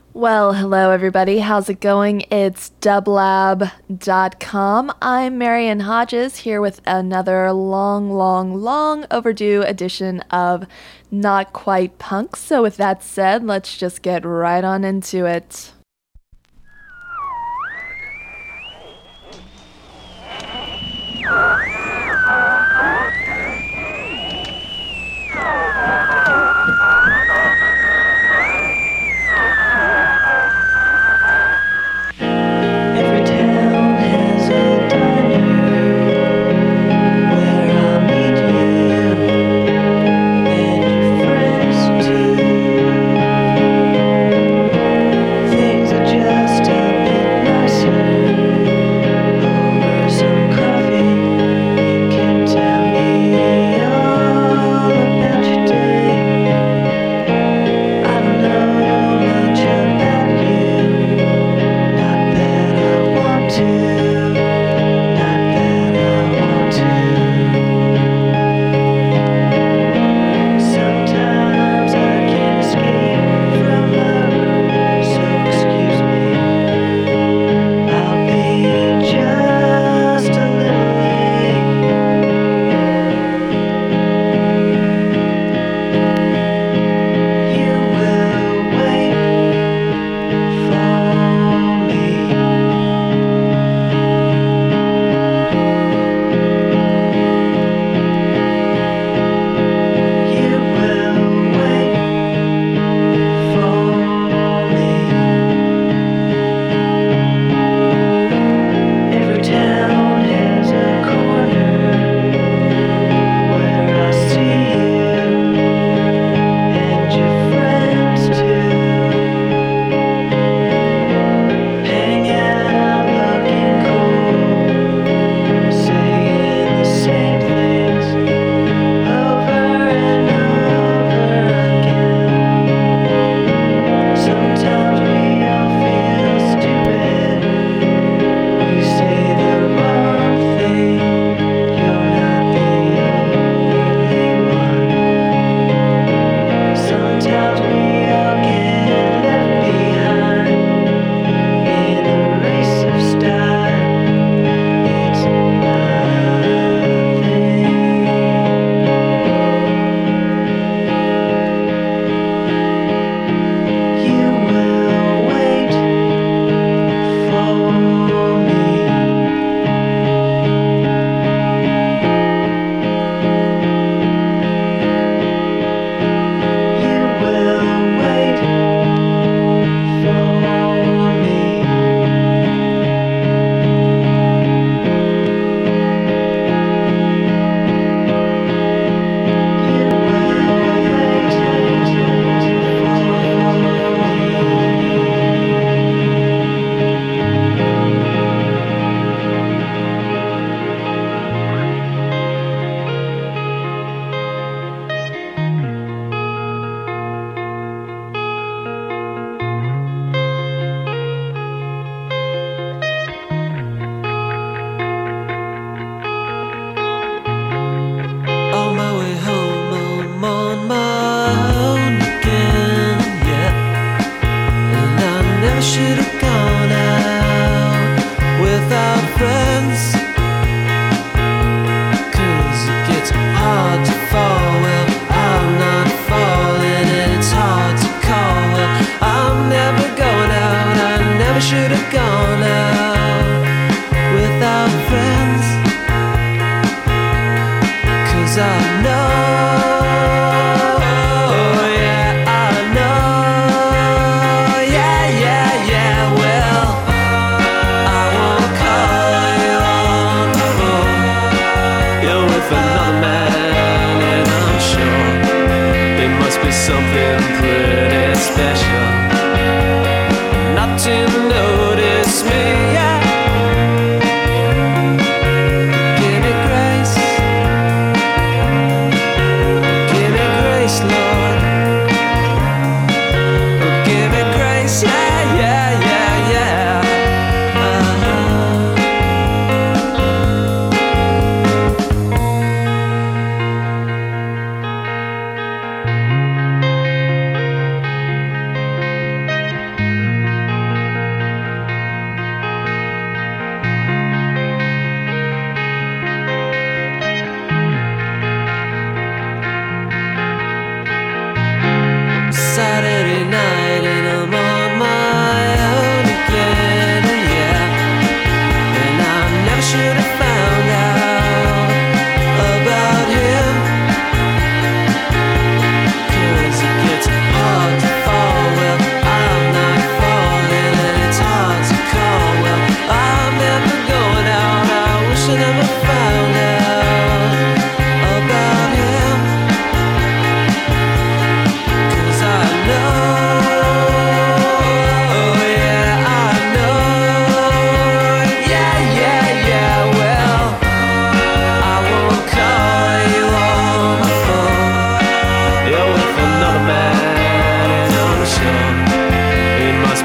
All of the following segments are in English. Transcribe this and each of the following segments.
Well, hello everybody. How's it going? It's dublab.com. I'm Marian Hodges here with another long overdue edition of Not Quite Punk. So with that said, let's just get right on into it.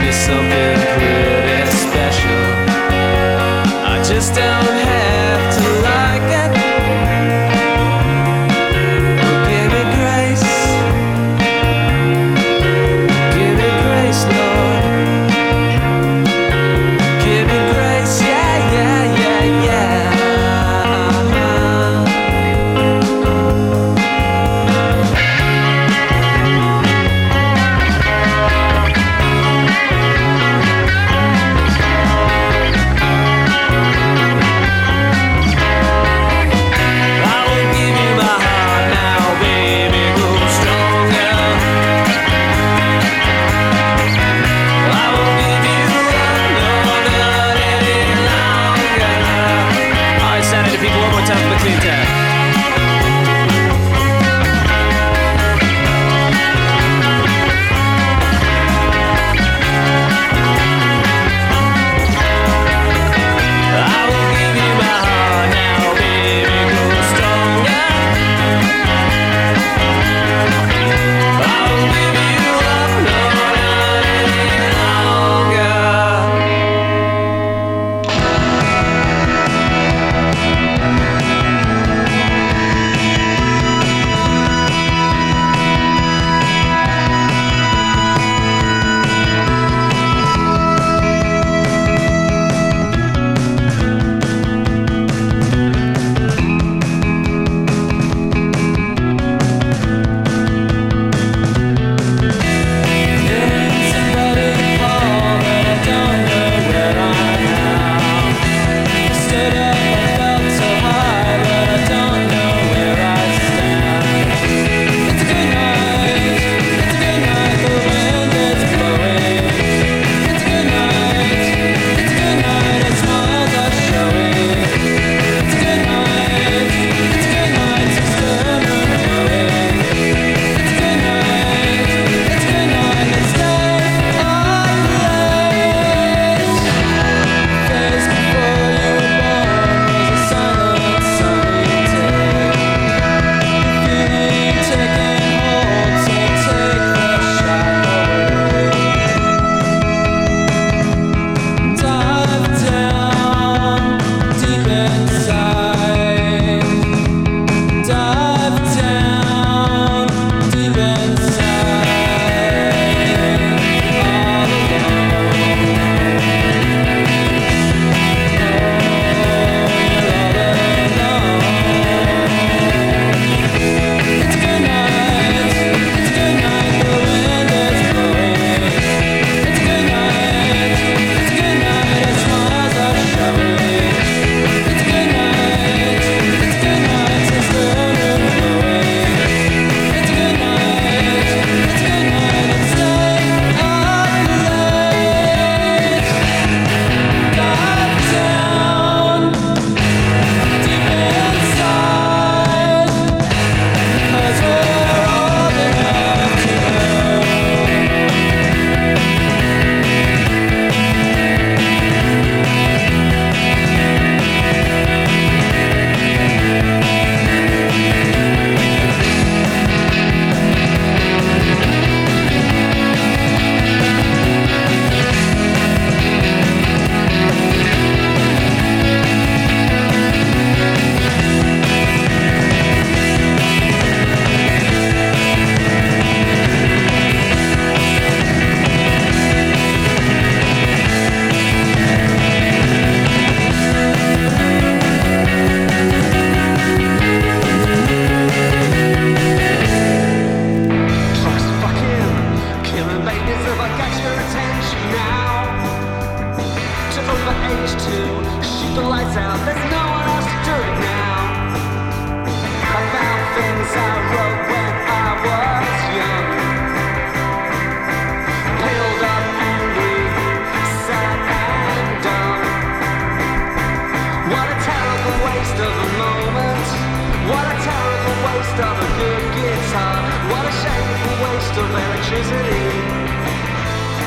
me something pretty special. I just don't have to like it. But give me grace. Give me grace, Lord. Give me grace, yeah, yeah, yeah, yeah.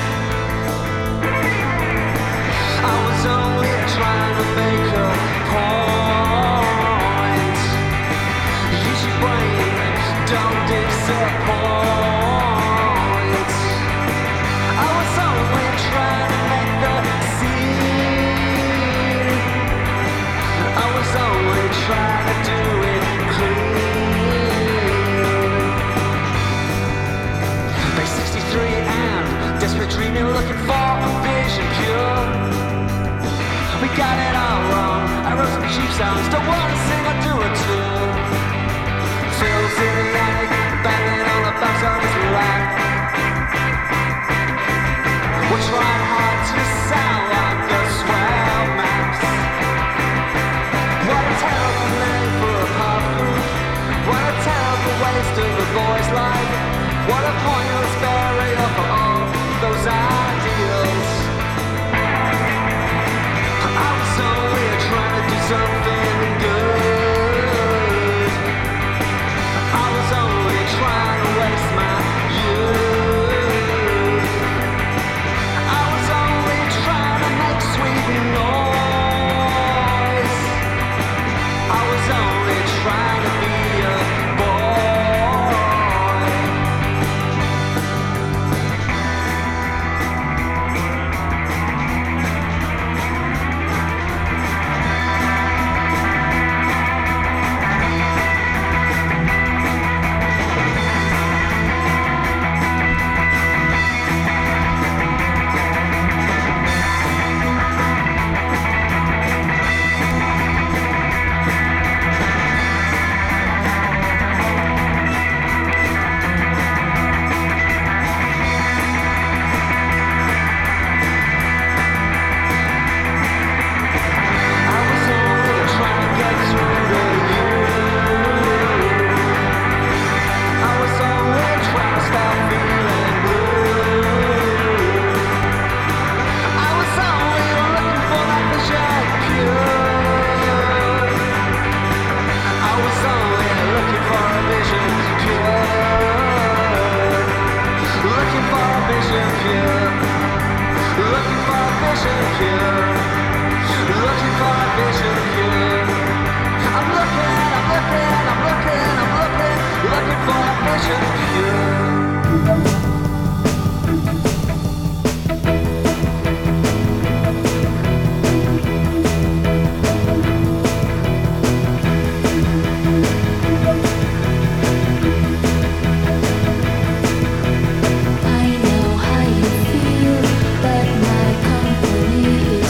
I was only trying to make a point. screaming, looking for a vision pure. We got it all wrong. I wrote some cheap songs, don't wanna sing or do a tour. Phil's in the attic, banging on the box office rack. We're trying hard to sound like the Swell Maps. What a terrible name for a pop group. What a terrible waste of a boy's life. What a pointless burial for all those ideals. I was only trying to do something good. I was only trying to waste my youth. I was only trying to make sweet noise. I was only trying to be a boy. I know how you feel, but my company is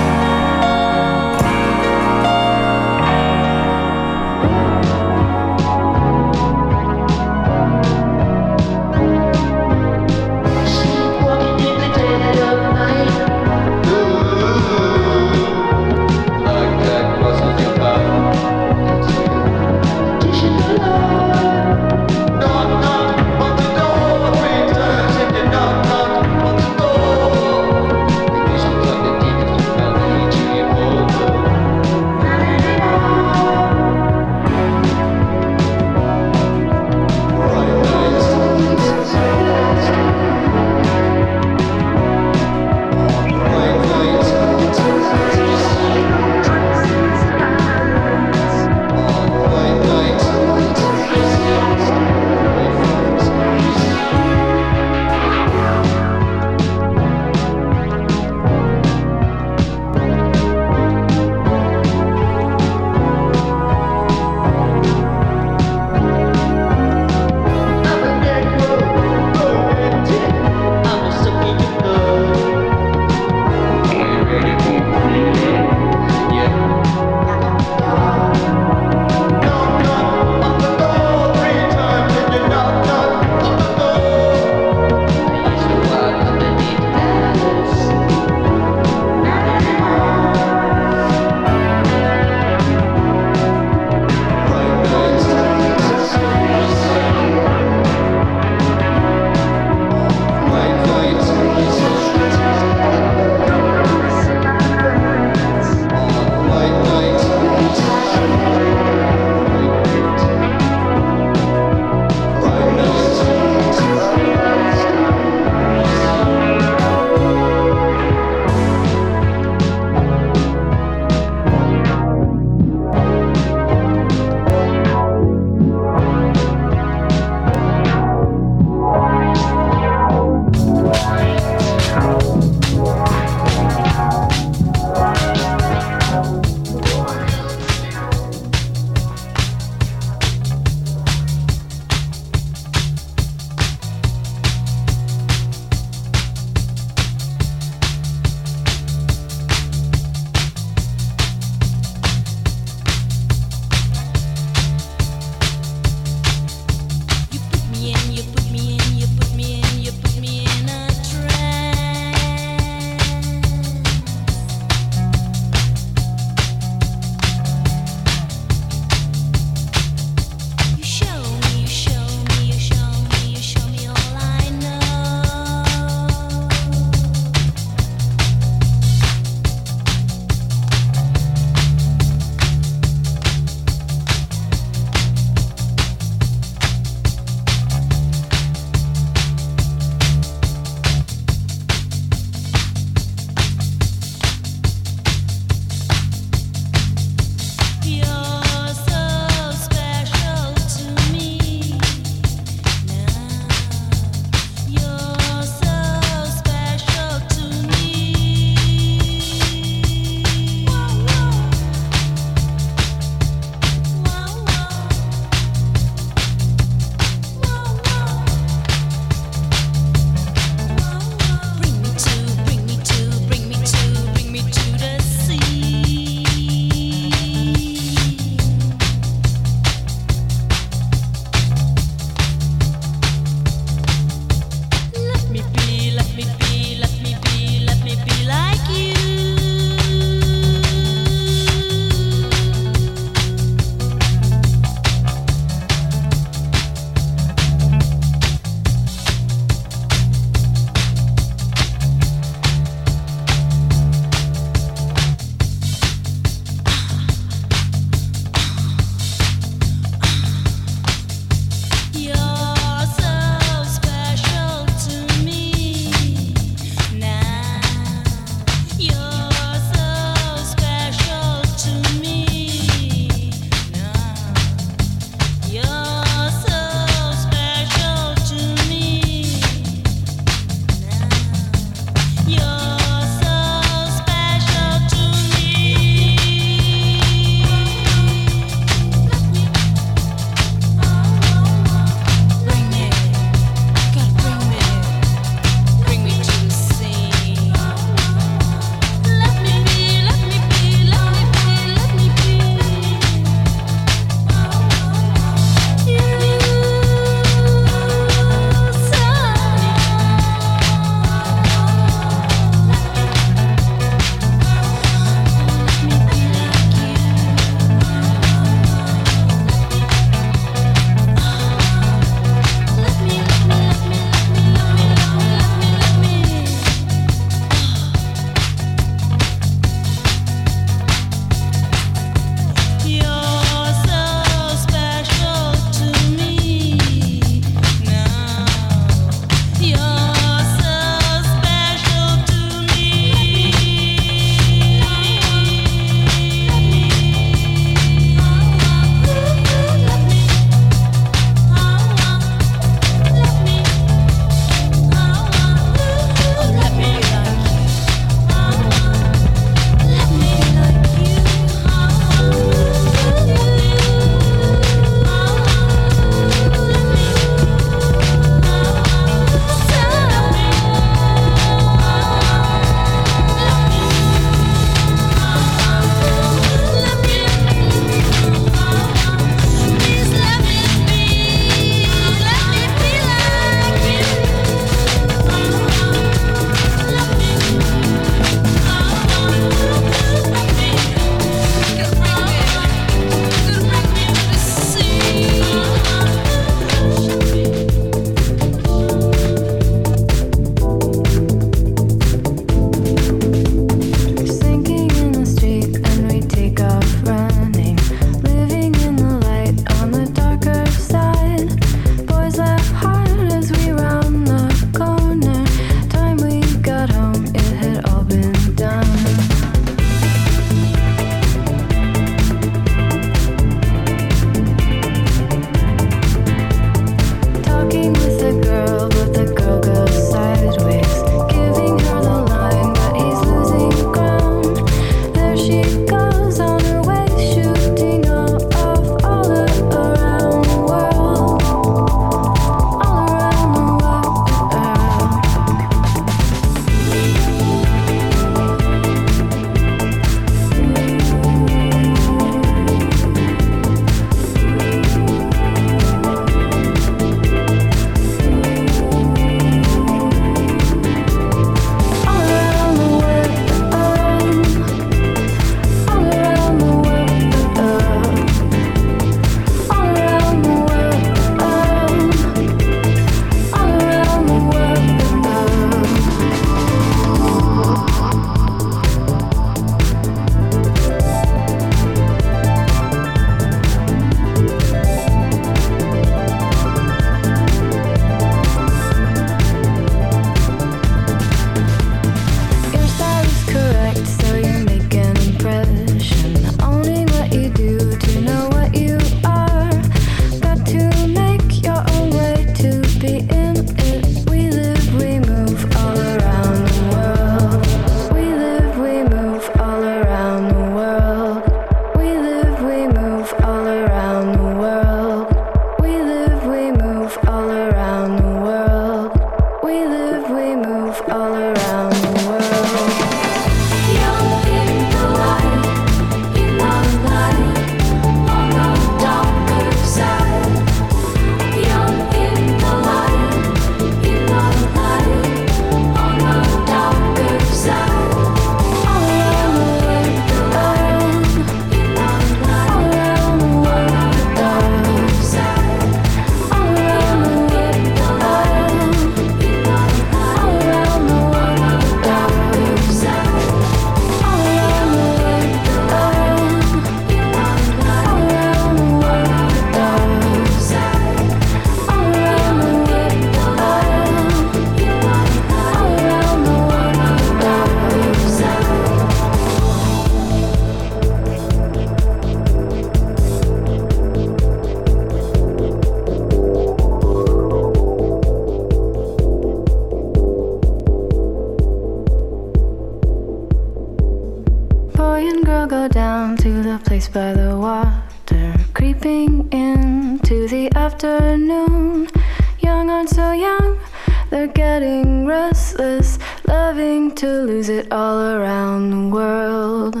the afternoon. Young aren't so young, they're getting restless, loving to lose it all around the world.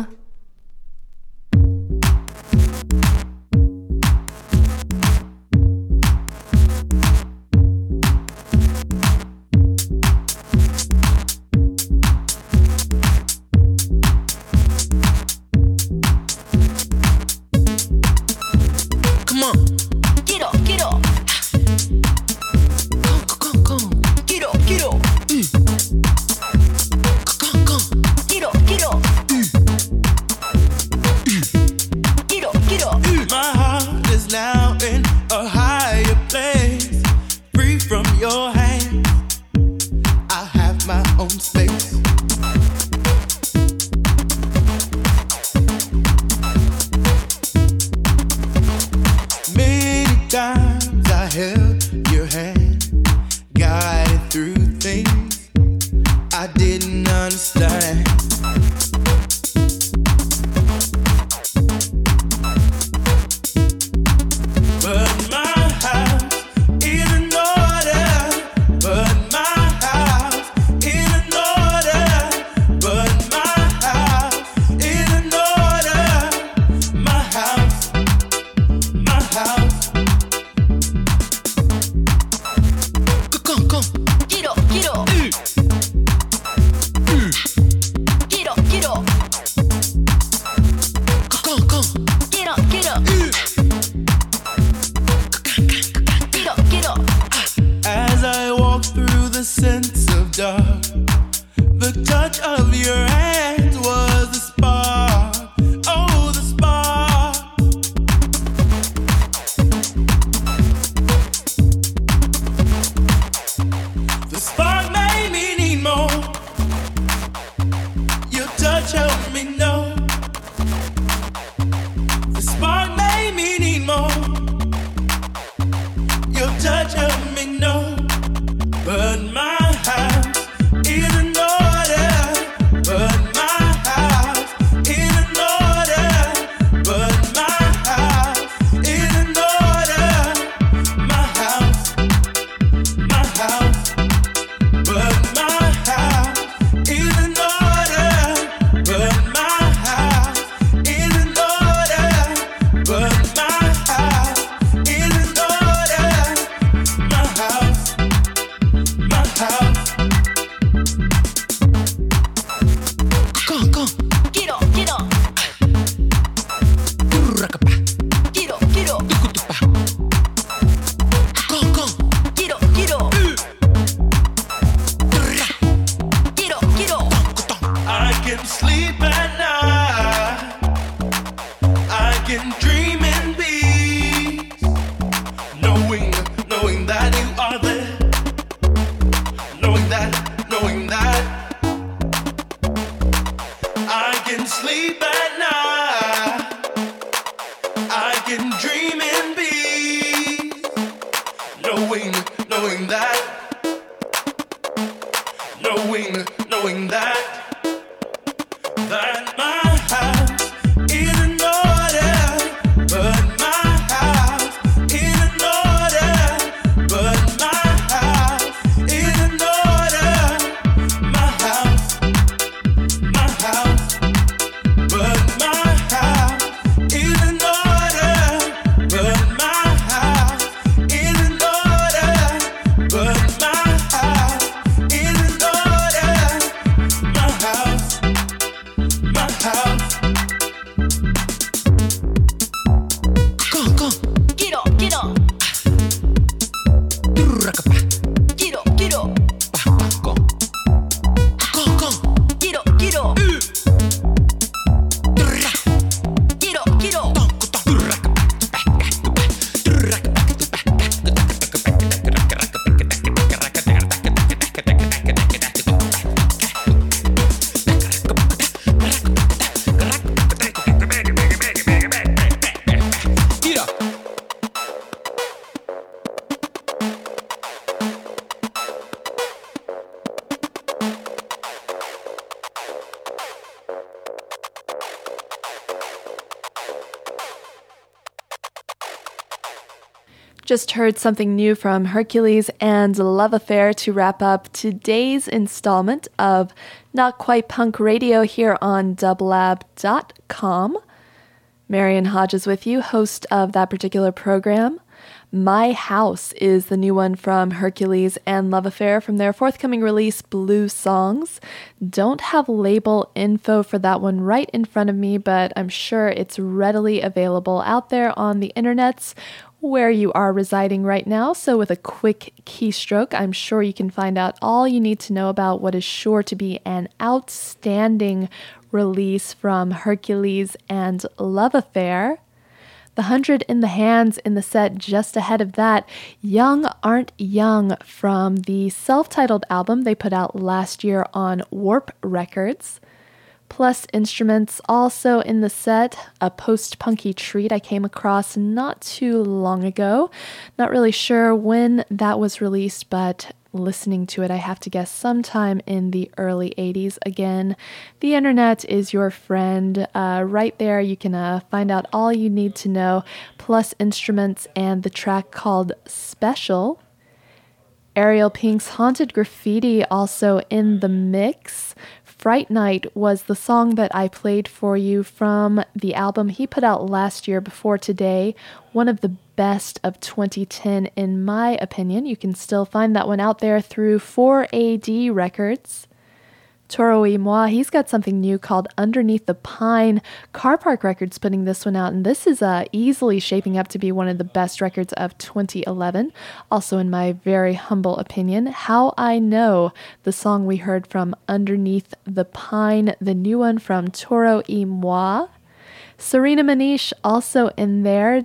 Just heard something new from Hercules and Love Affair to wrap up today's installment of Not Quite Punk Radio here on Dublab.com. Marion Hodges with you, host of that particular program. My House is the new one from Hercules and Love Affair from their forthcoming release, Blue Songs. Don't have label info for that one right in front of me, but I'm sure it's readily available out there on the internets where you are residing right now. So with a quick keystroke, I'm sure you can find out all you need to know about what is sure to be an outstanding release from Hercules and Love Affair. The 100 in the Hands in the set just ahead of that, Young Aren't Young from the self-titled album they put out last year on Warp Records. Plus instruments also in the set, a post-punky treat I came across not too long ago. Not really sure when that was released, but listening to it, I have to guess sometime in the early 80s. Again, the internet is your friend. Right there, you can find out all you need to know, plus instruments and the track called Special. Ariel Pink's Haunted Graffiti also in the mix. Fright Night was the song that I played for you from the album he put out last year, Before Today, one of the best of 2010 in my opinion. You can still find that one out there through 4AD Records. Toro y Moi, he's got something new called Underneath the Pine. Car Park Records putting this one out, and this is easily shaping up to be one of the best records of 2011. Also, in my very humble opinion, How I Know, the song we heard from Underneath the Pine, the new one from Toro y Moi. Serena Manish also in there,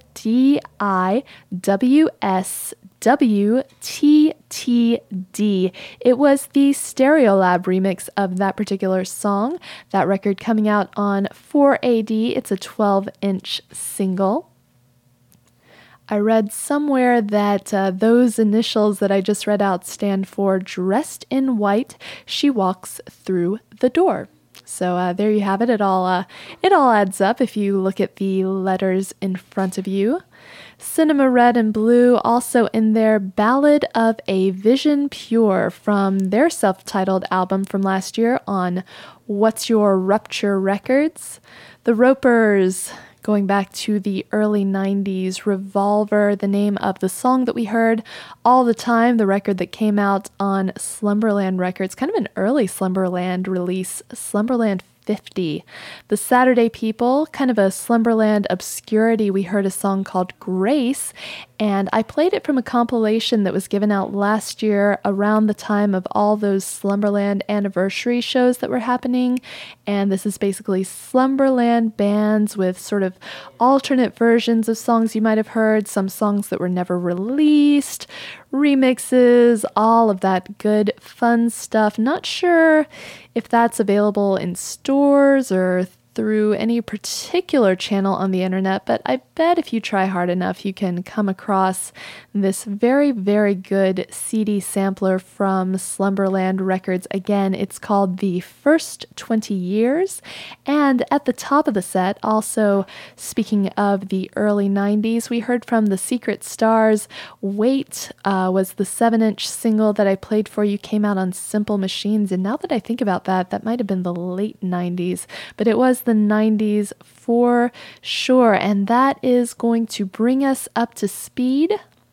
DIWSWTTD. It was the Stereolab remix of that particular song. That record coming out on 4AD. It's a 12-inch single. I read somewhere that those initials that I just read out stand for Dressed in White, She Walks Through the Door. So there you have it. It all adds up if you look at the letters in front of you. Cinema Red and Blue also in their Ballad of a Vision Pure from their self-titled album from last year on What's Your Rupture Records. The Ropers, going back to the early 90s, Revolver, the name of the song that we heard, All the Time, the record that came out on Slumberland Records, kind of an early Slumberland release, Slumberland 50. The Saturday People, kind of a Slumberland obscurity, we heard a song called Grace, and I played it from a compilation that was given out last year around the time of all those Slumberland anniversary shows that were happening, and this is basically Slumberland bands with sort of alternate versions of songs you might have heard, some songs that were never released, remixes, all of that good fun stuff. Not sure if that's available in stores or through any particular channel on the internet, but I bet if you try hard enough, you can come across this very, very good CD sampler from Slumberland Records. Again, it's called The First 20 Years. And at the top of the set, also speaking of the early 90s, we heard from The Secret Stars. Wait was the 7-inch single that I played for you, came out on Simple Machines. And now that I think about that, that might have been the late 90s, but it was the 90s for sure. And that is going to bring us up to speed.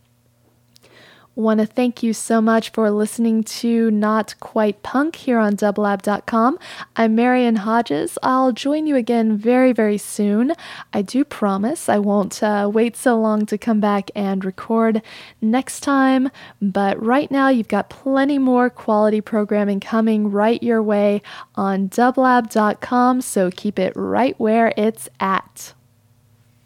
Want to thank you so much for listening to Not Quite Punk here on Dublab.com. I'm Marion Hodges. I'll join you again very, very soon. I do promise I won't wait so long to come back and record next time. But right now, you've got plenty more quality programming coming right your way on Dublab.com. So keep it right where it's at.